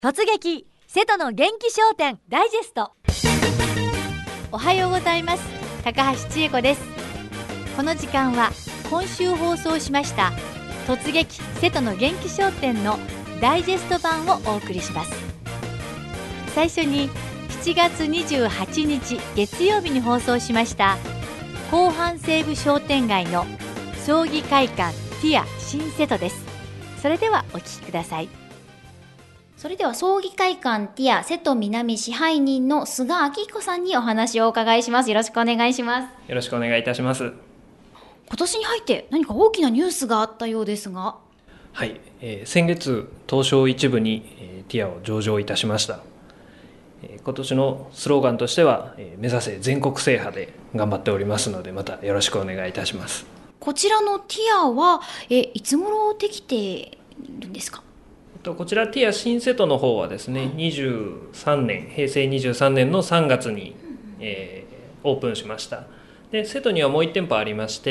突撃瀬戸の元気商店ダイジェスト。おはようございます。高橋千恵子です。この時間は今週放送しました突撃瀬戸の元気商店のダイジェスト版をお送りします。最初に7月28日月曜日に放送しました後半西部商店街の葬儀会館ティア新瀬戸です。それではお聞きください。 それでは葬儀会館ティア瀬戸南支配人の菅明彦さんにお話をお伺いします。よろしくお願いします。 よろしくお願いいたします。 今年に入って何か大きなニュースがあったようですが。 はい、先月東証一部に、ティアを上場いたしました。今年のスローガンとしては、目指せ全国制覇で頑張っておりますので、またよろしくお願いいたします。 こちらのティアはいつ頃できているんですか？ こちらティア新瀬戸の方はですね、平成23年の3月に、オープンしました。で瀬戸にはもう1店舗ありまして、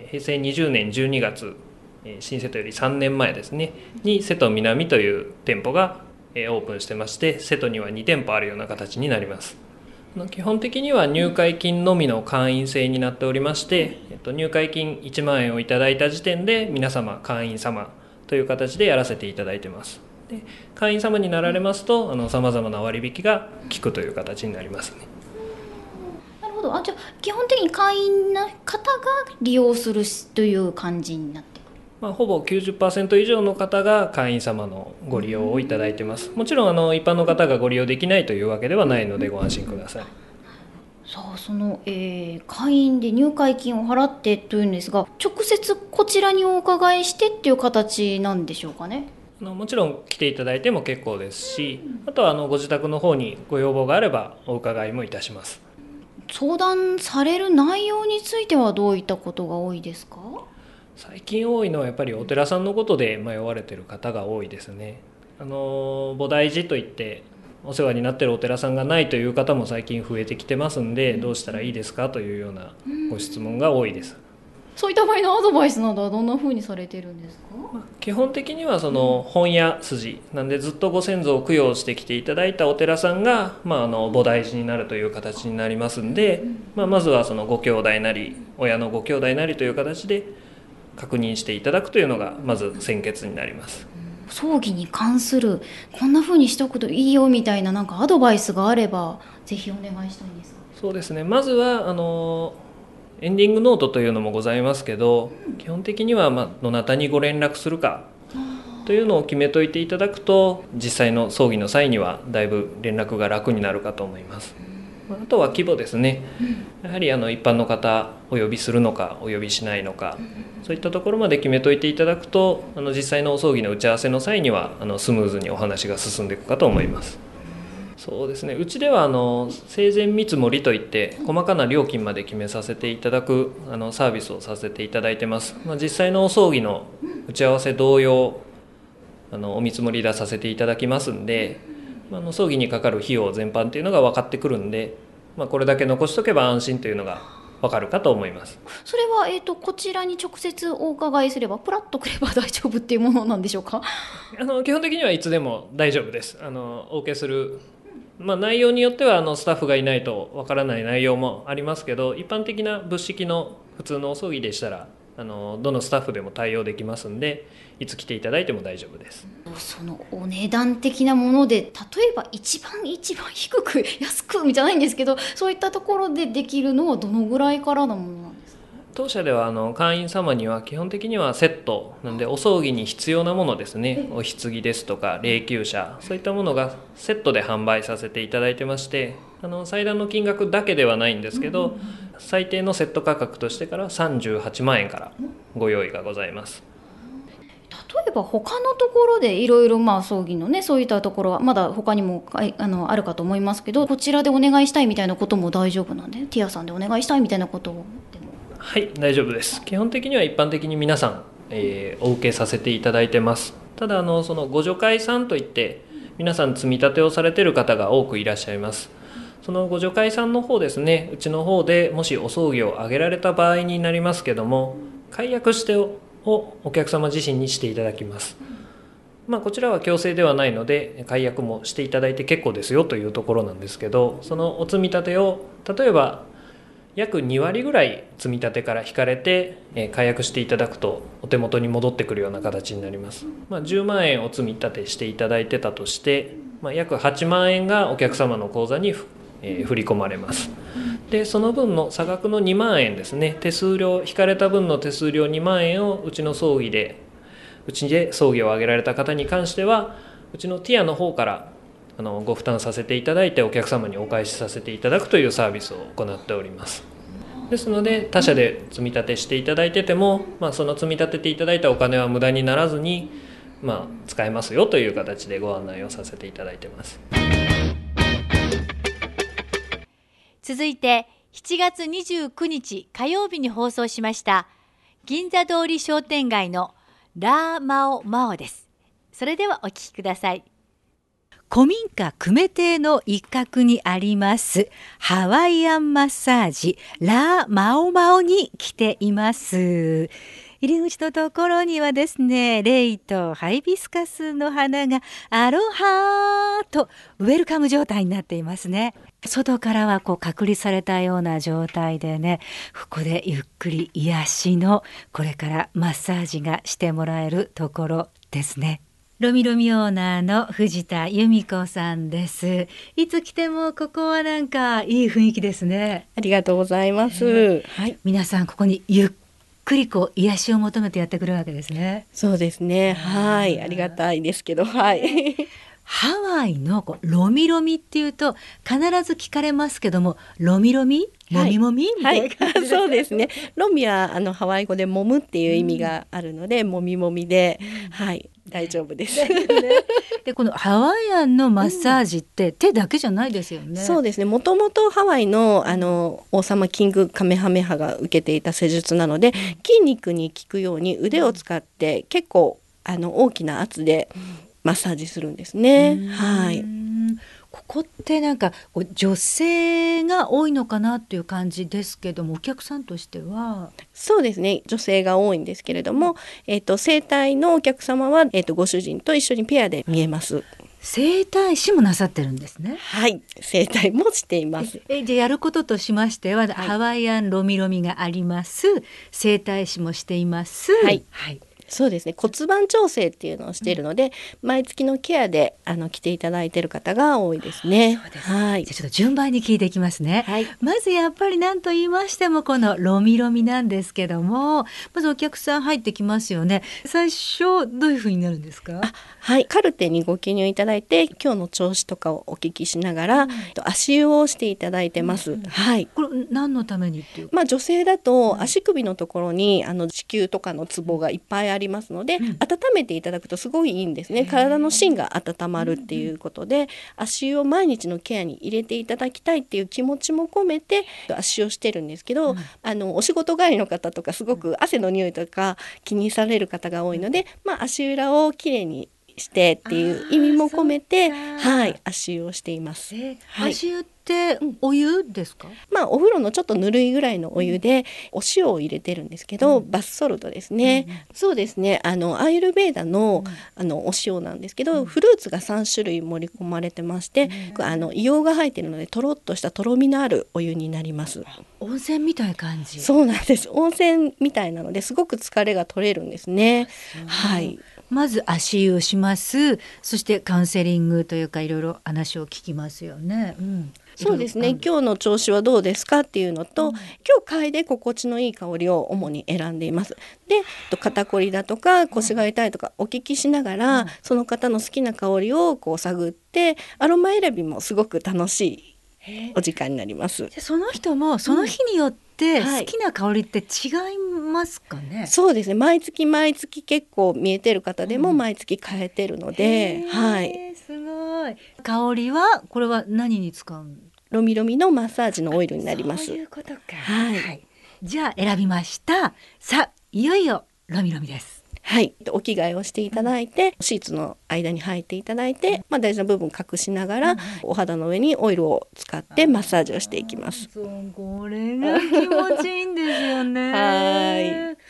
平成20年12月、新瀬戸より3年前ですねに瀬戸南という店舗が、オープンしてまして、瀬戸には2店舗あるような形になります。基本的には入会金のみの会員制になっておりまして、入会金1万円をいただいた時点で皆様会員様という形でやらせていただいてます。で会員様になられますとさまざまな割引が効くという形になりますね。 なるほど。じゃあ基本的に会員の方が利用するという感じになってくる。 ほぼ 90% 以上の方が会員様のご利用をいただいてます。もちろん一般の方がご利用できないというわけではないのでご安心ください。 さあ会員で入会金を払ってというんですが、直接こちらにお伺いしてっていう形なんでしょうかね？ もちろん来ていただいても結構ですし、あとはご自宅の方にご要望があればお伺いもいたします。 相談される内容についてはどういったことが多いですか？ 最近多いのはやっぱりお寺さんのことで迷われている方が多いですね。菩提寺といってお世話になっているお寺さんがないという方も最近増えてきてますんで、どうしたらいいですかというようなご質問が多いです。 そういった場合のアドバイスなどはどんなふうにされてるんですか？ 基本的には本屋筋なんで、ずっとご先祖を供養してきていただいたお寺さんが、菩提寺になるという形になりますんで、まずはご兄弟なり親のご兄弟なりという形で確認していただくというのがまず先決になります。 葬儀に関するこんな風にしておくといいよみたいなアドバイスがあればぜひお願いしたいんですが。 そうですね、まずはエンディングノートというのもございますけど、基本的にはどなたにご連絡するかというのを決めといていただくと、実際の葬儀の際にはだいぶ連絡が楽になるかと思います。あとは規模ですね。やはり一般の方お呼びするのかお呼びしないのか、そういったところまで決めといていただくと実際のお葬儀の打ち合わせの際にはスムーズにお話が進んでいくかと思います。そうですね、うちでは生前見積もりといって細かな料金まで決めさせていただくサービスをさせていただいてます。実際のお葬儀の打ち合わせ同様お見積もり出させていただきますんで、葬儀にかかる費用全般というのが分かってくるんで、これだけ残しとけば安心というのが分かるかと思います。 それは、こちらに直接お伺いすればプラッとくれば大丈夫っていうものなんでしょうか？ 基本的にはいつでも大丈夫です。お受けする、内容によってはスタッフがいないと分からない内容もありますけど、一般的な仏式の普通のお葬儀でしたらどのスタッフでも対応できますんで、いつ来ていただいても大丈夫です。 そのお値段的なもので、例えば一番低く安くじゃないんですけど、そういったところでできるのはどのぐらいからのものなんですか？ 当社では会員様には基本的にはセットなんで、お葬儀に必要なものですね、お棺ですとか霊柩車、そういったものがセットで販売させていただいてまして、祭壇の金額だけではないんですけど、最低のセット価格としてから38万円からご用意がございます。 例えば他のところでいろいろ葬儀のね、そういったところはまだ他にもあるかと思いますけど、こちらでお願いしたいみたいなことも大丈夫なんで、ティアさんでお願いしたいみたいなことでも。 はい、大丈夫です。基本的には一般的に皆さん、お受けさせていただいてます。ただそのご助会さんといって皆さん積み立てをされている方が多くいらっしゃいます。そのご助会さんの方ですね、うちの方でもしお葬儀を挙げられた場合になりますけども、解約してをお客様自身にしていただきます。 こちらは強制ではないので解約もしていただいて結構ですよというところなんですけど、そのお積み立てを例えば約2割ぐらい積み立てから引かれて解約していただくとお手元に戻ってくるような形になります。10万円を積み立てしていただいてたとして、約8万円がお客様の口座に振り込まれます。でその分の差額の2万円ですね、手数料引かれた分の手数料2万円をうちで葬儀を挙げられた方に関してはうちのティアの方からご負担させていただいてお客様にお返しさせていただくというサービスを行っております。ですので他社で積み立てしていただいてても、その積み立てていただいたお金は無駄にならずに、使えますよという形でご案内をさせていただいてます。 続いて7月29日火曜日に放送しました銀座通り商店街のラーマオマオです。それではお聞きください。古民家久米邸の一角にありますハワイアンマッサージラーマオマオに来ています。入り口のところにはですね、レイとハイビスカスの花がアロハーとウェルカム状態になっていますね。外からは隔離されたような状態でね、ここでゆっくり癒しのこれからマッサージがしてもらえるところですね。ロミロミオーナーの藤田由美子さんです。いつ来てもここはなんかいい雰囲気ですね。 ありがとうございます。 皆さんここにゆっくり癒しを求めてやってくるわけですね。 そうですね。ありがたいですけど、ハワイのロミロミっていうと必ず聞かれますけども、ロミロミもみもみみたいな感じで、 そうですね。ロミはハワイ語で揉むっていう意味があるので、もみもみで、大丈夫です。 でこのハワイアンのマッサージって手だけじゃないですよね。 そうですね。もともとハワイの王様キングカメハメハが受けていた施術なので、筋肉に効くように腕を使って結構大きな圧でマッサージするんですね。 ここってなんか女性が多いのかなっていう感じですけども、お客さんとしてはそうですね、女性が多いんですけれども、整体のお客様は、ご主人と一緒にペアで見えます。 整体師もなさってるんですね。 整体もしています。 じゃあやることとしましては、ハワイアンロミロミがあります、整体師もしています。 そうですね、骨盤調整っていうのをしているので、毎月のケアで来ていただいている方が多いですね。 じゃあちょっと順番に聞いていきますね。まずやっぱり何と言いましてもこのロミロミなんですけども、まずお客さん入ってきますよね。最初どういう風になるんですか？ カルテにご記入いただいて、今日の調子とかをお聞きしながら、足湯をしていただいてます。 これ何のためにっていう？ 女性だと足首のところに子宮とかのツボがいっぱいありますので、温めていただくとすごいいいんですね。体の芯が温まるっていうことで、足湯を毎日のケアに入れていただきたいっていう気持ちも込めて足湯をしてるんですけど、お仕事帰りの方とかすごく汗の匂いとか気にされる方が多いので、足裏をきれいにしてっていう意味も込めて、足湯をしています。 足湯ってお湯ですか？ お風呂のちょっとぬるいぐらいのお湯でお塩を入れてるんですけど、バスソルトですね。そうですね。アイルベーダのお塩なんですけど、フルーツが3種類盛り込まれてまして、硫黄が入っているのでとろっとしたとろみのあるお湯になります。 温泉みたいな感じ。 そうなんです。温泉みたいなのですごく疲れが取れるんですね。 まず足湯をします。そしてカウンセリングというかいろいろ話を聞きますよね。 そうですね。今日の調子はどうですかっていうのと、今日嗅いで心地のいい香りを主に選んでいます。で、肩こりだとか腰が痛いとかお聞きしながら、その方の好きな香りを探って、アロマ選びもすごく楽しいお時間になります。 その人もその日によって好きな香りって違いますかね？ そうですね。毎月結構見えてる方でも毎月変えてるので、 すごい。香りはこれは何に使う？ ロミロミのマッサージのオイルになります。 そういうことか。じゃあ選びました。さあいよいよロミロミです。 お着替えをしていただいて、シーツの間に入っていただいて、大事な部分隠しながら、お肌の上にオイルを使ってマッサージをしていきます。 これが気持ちいいんですよね。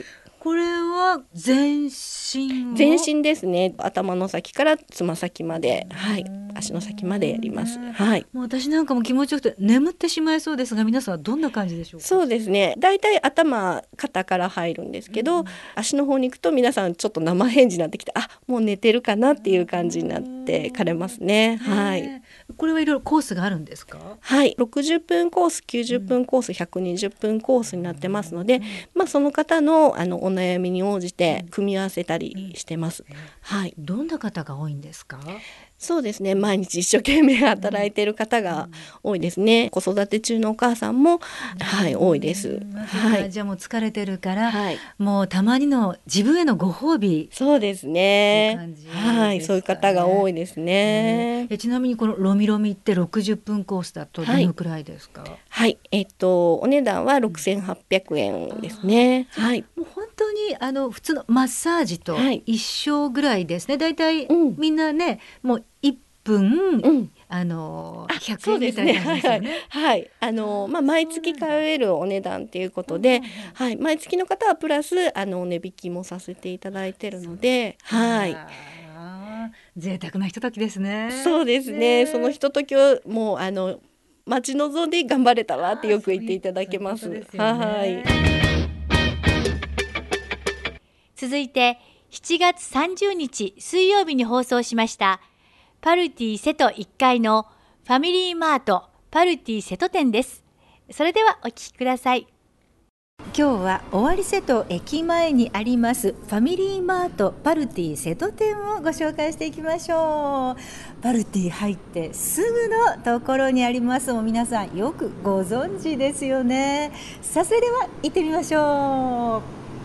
これは全身？ 全身ですね。頭の先からつま先まで、はい、足の先までやります。はい。 もう私なんかも気持ちよくて眠ってしまいそうですが、皆さんはどんな感じでしょうか？ そうですね。だいたい頭、肩から入るんですけど、足の方に行くと皆さんちょっと生返事になってきて、あ、もう寝てるかなっていう感じになってかれますね。はい。 これはいろいろコースがあるんですか？ はい、60分コース、90分コース、120分コースになってますので、その方のお悩みに応じて組み合わせたりしてます。はい。 どんな方が多いんですか？ そうですね。毎日一生懸命働いている方が多いですね。子育て中のお母さんも、はい、多いです。はい。 じゃあもう疲れてるから、 はい、 もうたまにの自分へのご褒美。 そうですね。 感じですかね。 はい、そういう方が多いですね。 ちなみにこのロミロミって60分コースだとどのくらいですか？ はい、お値段は6800円ですね。はい。 もう本当に普通のマッサージと一緒ぐらいですね。だいたいみんなね、もう1分、100円みたいな感じですよね。 はい、毎月通えるお値段ということで、はい、毎月の方はプラス値引きもさせていただいてるので、はい。 贅沢なひとときですね。 そうですね。そのひとときをもう待ち望んで頑張れたわってよく言っていただけます。はい。 続いて7月30日水曜日に放送しましたパルティ瀬戸1階のファミリーマートパルティ瀬戸店です。それではお聞きください。 今日は尾張瀬戸駅前にありますファミリーマートパルティ瀬戸店をご紹介していきましょう。パルティ入ってすぐのところにありますも皆さんよくご存知ですよね。さあそれでは行ってみましょ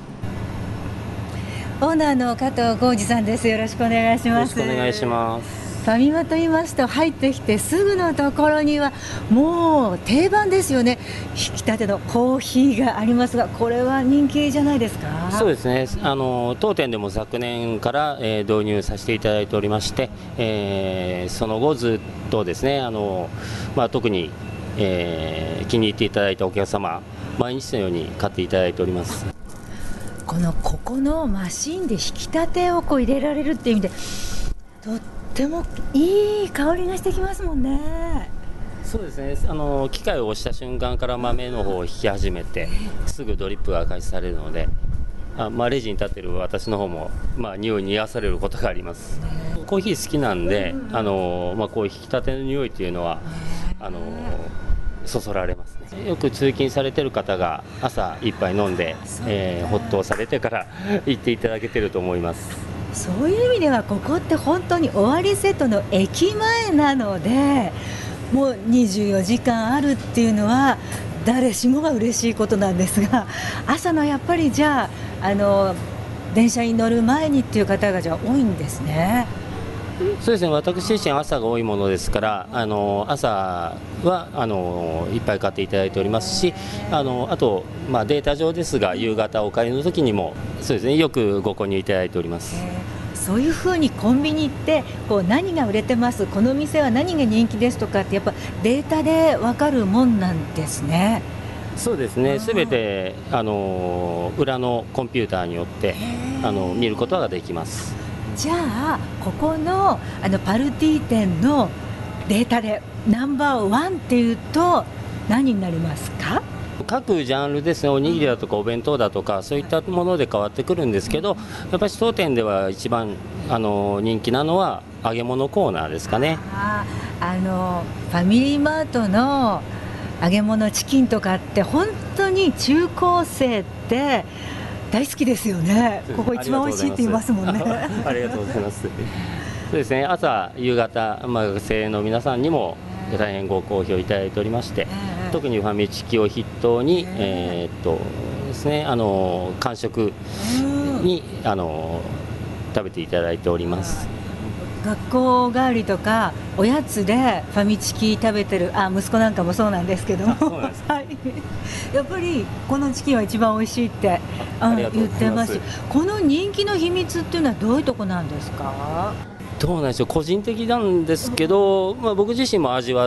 う。オーナーの加藤浩二さんです。よろしくお願いします。 よろしくお願いします。 ファミマと言いますと入ってきてすぐのところにはもう定番ですよね。引き立てのコーヒーがありますが、これは人気じゃないですか？ そうですね。当店でも昨年から、導入させていただいておりまして、その後ずっとですね、特に、気に入っていただいたお客様毎日のように買っていただいております。 ここのマシンで引き立てを入れられるっていう意味でとってもいい香りがしてきますもんね。 そうですね。機械を押した瞬間から豆の方を引き始めてすぐドリップが開始されるので、レジに立っている私の方も、匂いに癒されることがあります。コーヒー好きなんで、こういう引き立ての匂いというのはそそられますね。よく通勤されている方が朝一杯飲んで、ほっとされてから行っていただけていると思います。 そういう意味ではここって本当に尾張瀬戸の駅前なのでもう24時間あるっていうのは誰しもが嬉しいことなんですが、朝のやっぱりじゃあ電車に乗る前にっていう方がじゃあ多いんですね。 そうですね。私自身朝が多いものですから、朝はいっぱい買っていただいておりますし、あと、データ上ですが夕方お帰りの時にもそうですね、よくご購入いただいております。 そういうふうにコンビニって何が売れてます、この店は何が人気ですとかってやっぱデータで分かるもんなんですね。 そうですね。すべて裏のコンピューターによって見ることができます。 じゃあここのパルティ店のデータでナンバーワンっていうと何になりますか？ 各ジャンルですね。おにぎりだとかお弁当だとかそういったもので変わってくるんですけど、やっぱり当店では一番人気なのは揚げ物コーナーですかね。 ファミリーマートの揚げ物チキンとかって本当に中高生って大好きですよね。ここ一番美味しいって言いますもんね。 ありがとうございます。そうですね。朝夕方、学生の皆さんにも大変ご好評いただいておりまして、特にファミチキを筆頭にですね、間食に食べていただいております。 学校帰りとかおやつでファミチキ食べてる息子なんかもそうなんですけどもはい、やっぱりこのチキンは一番美味しいって言ってますし、この人気の秘密っていうのはどういうとこなんですか？ どうなんでしょう。個人的なんですけど、僕自身も味わっ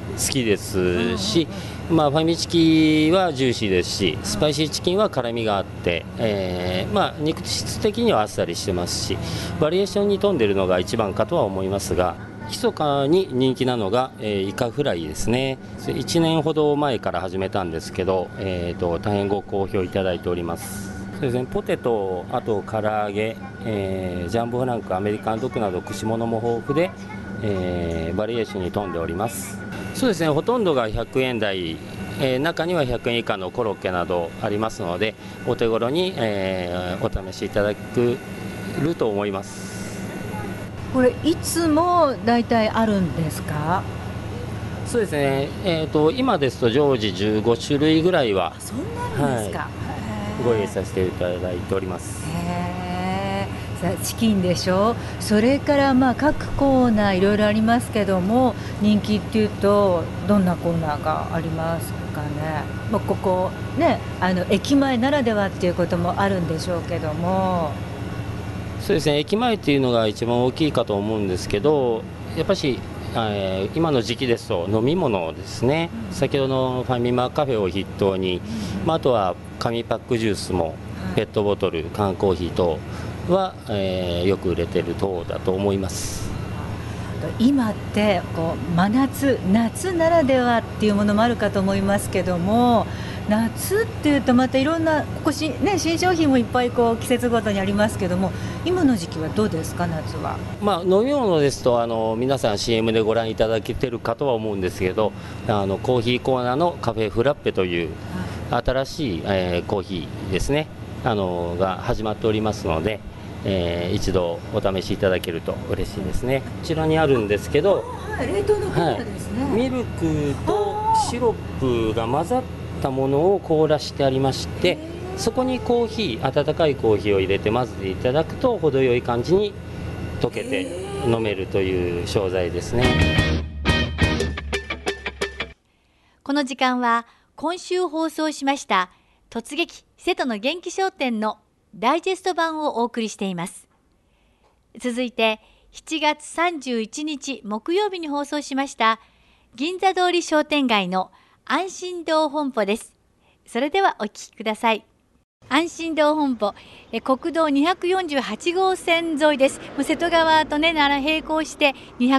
好きですし、ファミチキはジューシーですし、スパイシーチキンは辛みがあって、肉質的にはあっさりしてますし、バリエーションに富んでいるのが一番かとは思いますが、密かに人気なのが、イカフライですね。1年ほど前から始めたんですけど、大変ご好評いただいております。そうですね、ポテト、あと唐揚げ、ジャンボフランク、アメリカンドッグなど串物も豊富で、バリエーションに富んでおります。そうですね、ほとんどが100円台、中には100円以下のコロッケなどありますので、お手頃に、お試しいただけると思います。 これいつもだいたいあるんですか？ そうですね、今ですと常時15種類ぐらいはそんなんですか？ ご用意させていただいております。 さあチキンでしょ、それから各コーナーいろいろありますけども、人気っていうとどんなコーナーがありますかね？ここね、駅前ならではっていうこともあるんでしょうけども。 そうですね、駅前っていうのが一番大きいかと思うんですけど、やっぱし、今の時期ですと飲み物ですね、先ほどのファミマカフェを筆頭に、あとは紙パックジュースもペットボトル、缶コーヒー等は、よく売れてる等だと思います。 今って真夏ならではっていうものもあるかと思いますけども、夏っていうとまたいろんな新商品もいっぱい季節ごとにありますけども、今の時期はどうですか？夏は飲み物ですと皆さん CM でご覧いただけてるかとは思うんですけど、コーヒーコーナーのカフェフラッペという新しい、コーヒーですね、が始まっておりますので、一度お試しいただけると嬉しいですね。こちらにあるんですけど、 冷凍のコーナーですね。 ミルクとシロップが混ざったものを凍らしてありまして、そこに温かいコーヒーを入れて混ぜていただくと程よい感じに溶けて飲めるという商材ですね。 この時間は今週放送しました突撃瀬戸の元気商店のダイジェスト版をお送りしています。続いて7月31日木曜日に放送しました銀座通り商店街の安心堂本舗です。それではお聞きください。安心堂本舗、国道248号線沿いです。もう瀬戸川とね並行して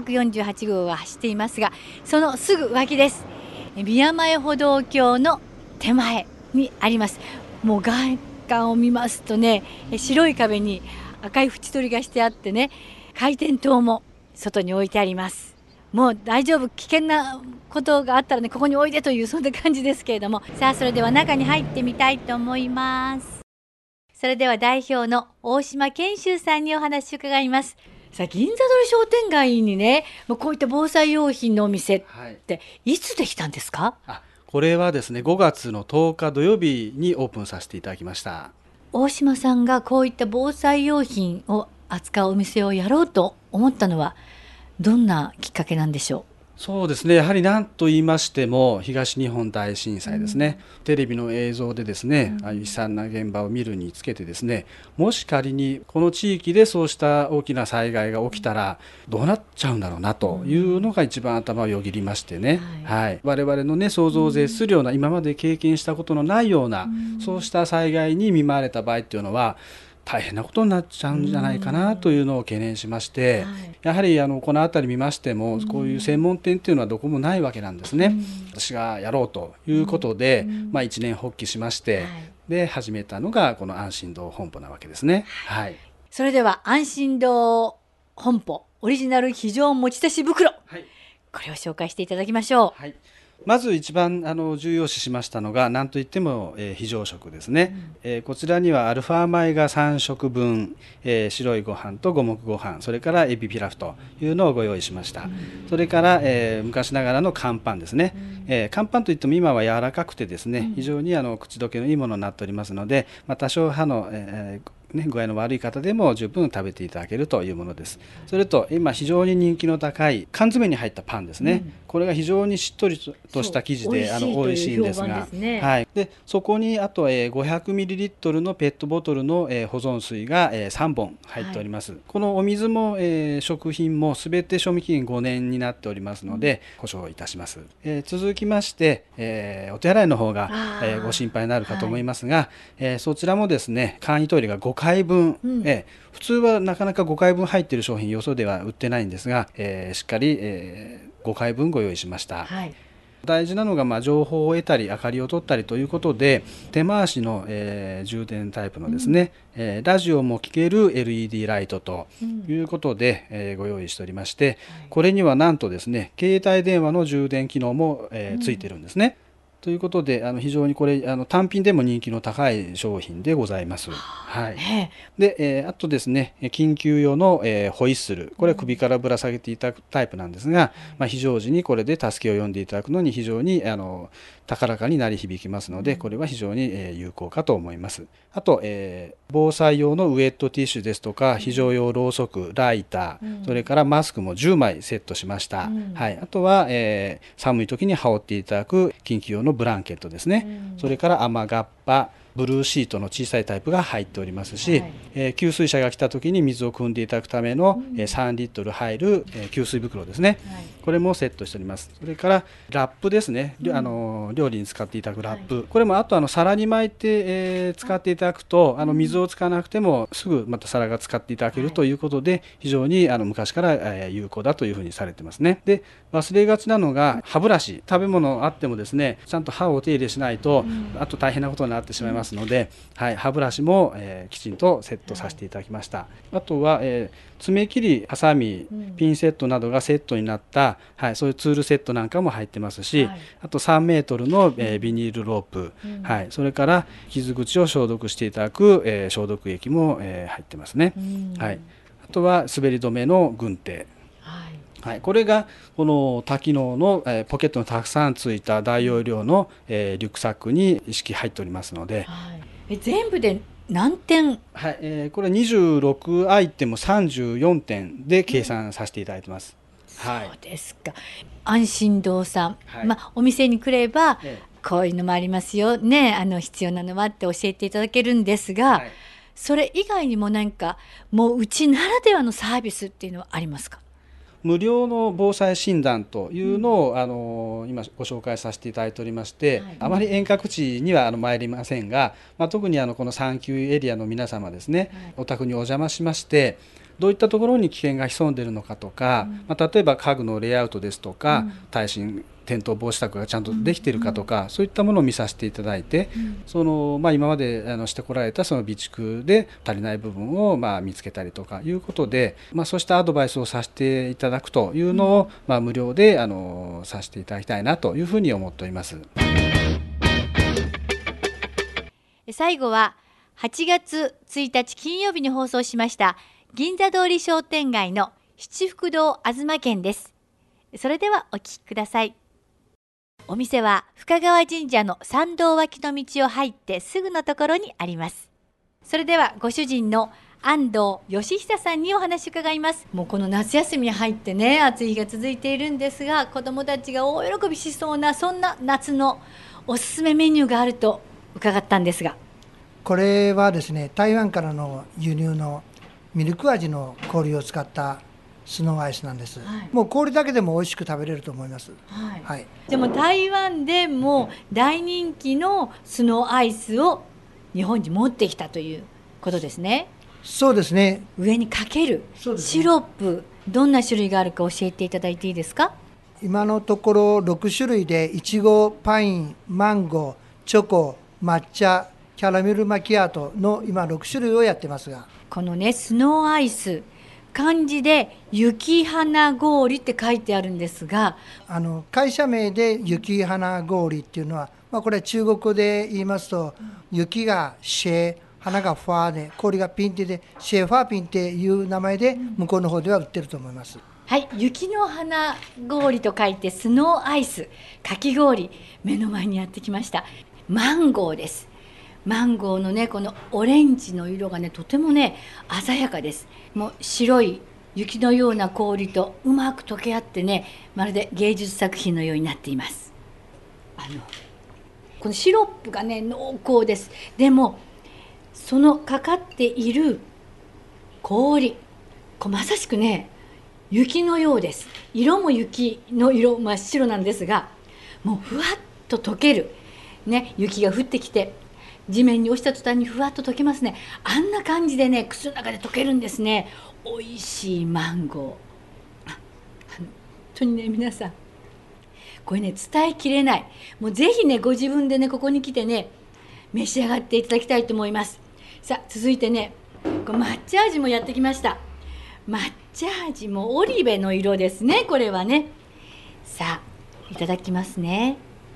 248号は走っていますが、そのすぐ脇です。宮前歩道橋の手前にあります。もう外観を見ますとね、白い壁に赤い縁取りがしてあってね、回転灯も外に置いてあります。もう大丈夫、危険なことがあったらね、ここにおいでというそんな感じですけれども、さあそれでは中に入ってみたいと思います。それでは代表の大島健秀さんにお話を伺います。さあ銀座通り商店街にね、こういった防災用品のお店っていつできたんですか？ これはですね、5月の10日土曜日にオープンさせていただきました。 大島さんがこういった防災用品を扱うお店をやろうと思ったのはどんなきっかけなんでしょう？ そうですね、やはり何と言いましても東日本大震災ですね、テレビの映像でですね、ああいう悲惨な現場を見るにつけてですね、もし仮にこの地域でそうした大きな災害が起きたらどうなっちゃうんだろうなというのが一番頭をよぎりましてね、我々のね想像を絶するような、今まで経験したことのないような、そうした災害に見舞われた場合っていうのは大変なことになっちゃうんじゃないかなというのを懸念しまして、やはりこの辺り見ましてもこういう専門店っていうのはどこもないわけなんですね。私がやろうということで、一念発起しまして、で始めたのがこの安心堂本舗なわけですね。 それでは安心堂本舗オリジナル非常持ち出し袋、これを紹介していただきましょう。 まず一番重要視しましたのが何といっても、非常食ですね。こちらにはアルファ米が3食分、白いご飯と五目ご飯、それからエビピラフというのをご用意しました。それから、昔ながらの乾パンですね。乾パンといっても今は柔らかくてですね、非常に口どけのいいものになっておりますので、多少歯の、 具合の悪い方でも十分食べていただけるというものです。それと今非常に人気の高い缶詰に入ったパンですね、これが非常にしっとりとした生地で美味しいんですが、でそこにあと 500ml のペットボトルの保存水が3本入っております。このお水も食品もすべて賞味期限5年になっておりますので保証いたします。続きまして、お手洗いの方がご心配になるかと思いますが、そちらもですね、簡易トイレが5回分、普通はなかなか5回分入っている商品よそでは売ってないんですが、しっかり、5回分ご用意しました。大事なのが情報を得たり明かりを取ったりということで、手回しの、充電タイプのですね、ラジオも聴ける LED ライトということで、ご用意しておりまして、これにはなんとですね、携帯電話の充電機能も、ついてるんですね。ということで非常にこれ単品でも人気の高い商品でございます。で、あとですね、緊急用の、ホイッスル、これは首からぶら下げていただくタイプなんですが、非常時にこれで助けを呼んでいただくのに非常に高らかに鳴り響きますので、これは非常に有効かと思います。あと、防災用のウェットティッシュですとか非常用ろうそく、ライター、それからマスクも10枚セットしました。あとは、寒い時に羽織っていただく緊急用のブランケットですね、それから雨がっぱ、ブルーシートの小さいタイプが入っておりますし、給水車が来た時に水を汲んでいただくための、3リットル入る、給水袋ですね、これもセットしております。それからラップですね、料理に使っていただくラップ、これもあと皿に巻いて、使っていただくと水を使わなくてもすぐまた皿が使っていただけるということで、非常に昔から、有効だというふうにされてますね。で、忘れがちなのが歯ブラシ、食べ物あってもですね、ちゃんと歯をお手入れしないと、あと大変なことになってしまいますので、歯ブラシも、きちんとセットさせていただきました。あとは、爪切り、ハサミ、ピンセットなどがセットになった、そういうツールセットなんかも入ってますし、あと3メートルの、ビニールロープ、それから傷口を消毒していただく、消毒液も、入ってますね。あとは滑り止めの軍手、これがこの多機能の、ポケットのたくさんついた大容量の、リュックサックに一式入っておりますので、 全部で何点？ これ26アイテム34点で計算させていただいてます。 そうですか。安心堂さん、お店に来れば、こういうのもありますよね、必要なのはって教えていただけるんですが、それ以外にも何かもううちならではのサービスっていうのはありますか？ 無料の防災診断というのを、今ご紹介させていただいておりまして、あまり遠隔地には参りませんが、特にこの産休エリアの皆様ですね、お宅にお邪魔しまして、どういったところに危険が潜んでいるのかとか、例えば家具のレイアウトですとか、耐震転倒防止策がちゃんとできているかとか、そういったものを見させていただいて、今までしてこられたその備蓄で足りない部分を見つけたりとかいうことで、そうしたアドバイスをさせていただくというのを、無料でさせていただきたいなというふうに思っております。 最後は8月1日金曜日に放送しました銀座通り商店街の七福堂あずま軒です。それではお聞きください。お店は深川神社の参道脇の道を入ってすぐのところにあります。それではご主人の安藤義久さんにお話を伺います。もうこの夏休みに入ってね、暑い日が続いているんですが、子どもたちが大喜びしそうなそんな夏のおすすめメニューがあると伺ったんですが。 これはですね、台湾からの輸入のミルク味の氷を使ったスノーアイスなんです、もう氷だけでも美味しく食べれると思います、 でも台湾でも大人気のスノーアイスを日本に持ってきたということですね。 そうですね。 上にかけるシロップ、どんな種類があるか教えていただいていいですか？ 今のところ6種類で、いちご、パイン、マンゴー、チョコ、抹茶、キャラメルマキアートの今6種類をやってますが、このねスノーアイス、漢字で雪花氷って書いてあるんですが、 会社名で雪花氷っていうのは、これは中国語で言いますと、雪がシェ、花がファーで氷がピンテでシェーファーピンっていう名前で向こうの方では売ってると思います。 雪の花氷と書いてスノーアイス、かき氷、目の前にやってきました。マンゴーです。 マンゴーのねこのオレンジの色がねとてもね鮮やかです。もう白い雪のような氷とうまく溶け合ってね、まるで芸術作品のようになっています。このシロップがね濃厚です。でもそのかかっている氷、まさしくね雪のようです。色も雪の色、真っ白なんですが、もうふわっと溶ける、ね、雪が降ってきて地面に落ちた途端にふわっと溶けますね。あんな感じでね口の中で溶けるんですね。美味しいマンゴー。本当にね皆さんこれね伝えきれない。もうぜひねご自分でねここに来てね召し上がっていただきたいと思います。さあ続いてねこれ抹茶味もやってきました。抹茶味もオリベの色ですね、これはね。さあいただきますね。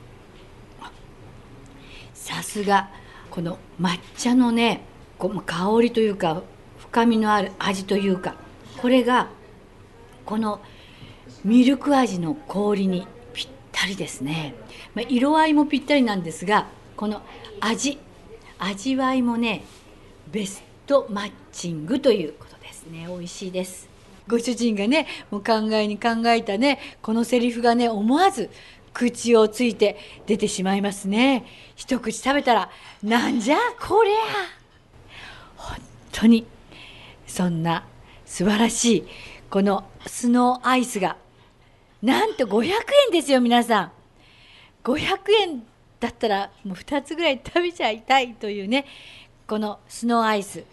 さすがこの抹茶のね香りというか深みのある味というか、これがこのミルク味の氷にぴったりですね。色合いもぴったりなんですが、この味わいもねベストマッチングということですね。美味しいです。ご主人がねもう考えに考えたねこのセリフがね思わず口をついて出てしまいますね。一口食べたらなんじゃこりゃ。本当にそんな素晴らしいこのスノーアイスがなんと500円ですよ皆さん。500円だったらもう2つぐらい食べちゃいたいというね、このスノーアイス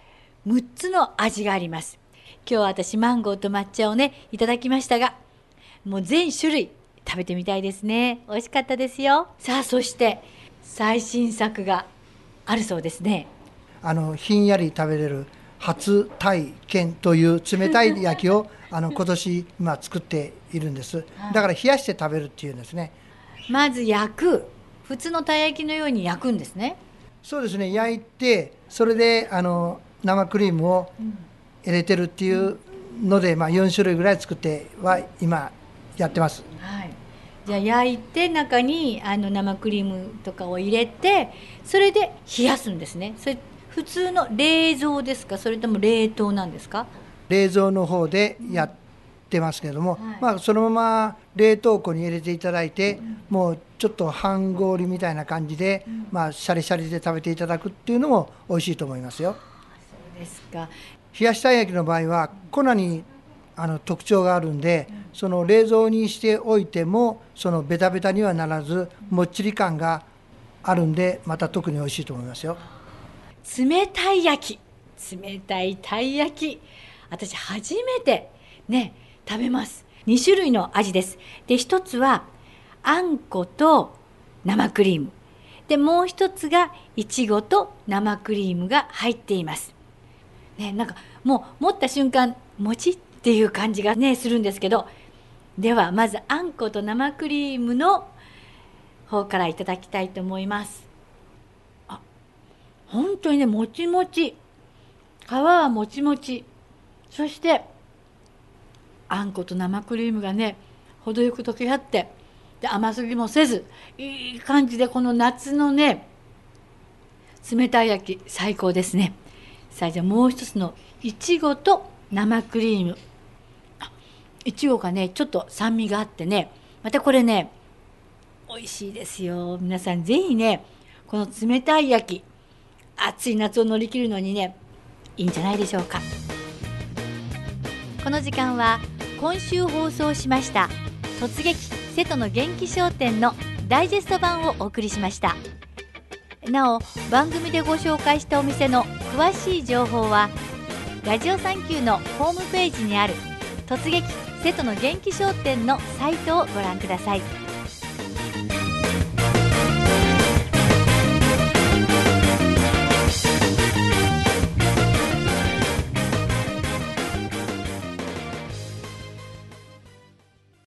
6つの味があります。今日は私マンゴーと抹茶をねいただきましたが、もう全種類食べてみたいですね。美味しかったですよ。さあそして最新作があるそうですね。 ひんやり食べれる初体験という冷たい焼きを今年今作っているんです。だから冷やして食べるっていうんですね。 まず焼く、普通のたい焼きのように焼くんですね。 そうですね、焼いてそれで生クリームを入れてるっていうので、4種類ぐらい作っては今やってます。 はい、じゃあ焼いて中に生クリームとかを入れてそれで冷やすんですね。それ普通の冷蔵ですか、それとも冷凍なんですか？ 冷蔵の方でやってますけれども、そのまま冷凍庫に入れていただいて、もうちょっと半氷みたいな感じで、シャリシャリで食べていただくっていうのも美味しいと思いますよ。 そうですか。 冷やしたい焼きの場合は粉に特徴があるんで、その冷蔵にしておいてもそのベタベタにはならずもっちり感があるんで、また特に美味しいと思いますよ。 冷たい焼き、冷たいたい焼き、私初めてね食べます。2種類の味です。で一つはあんこと生クリームで、もう一つがいちごと生クリームが入っています、ね、なんかもう持った瞬間もちっていう感じがねするんですけど、ではまずあんこと生クリームの方からいただきたいと思います。本当にねもちもち、皮はもちもち、そしてあんこと生クリームがね程よく溶け合って、で甘すぎもせずいい感じで、この夏のね冷たい焼き最高ですね。さあじゃあもう一つのいちごと生クリーム、いちごがねちょっと酸味があってね、またこれね美味しいですよ。皆さんぜひねこの冷たい焼き、暑い夏を乗り切るのにねいいんじゃないでしょうか。この時間は今週放送しました突撃瀬戸の元気商店のダイジェスト版をお送りしました。なお番組でご紹介したお店の詳しい情報はラジオサンキューのホームページにある突撃瀬戸の元気商店のサイトをご覧ください。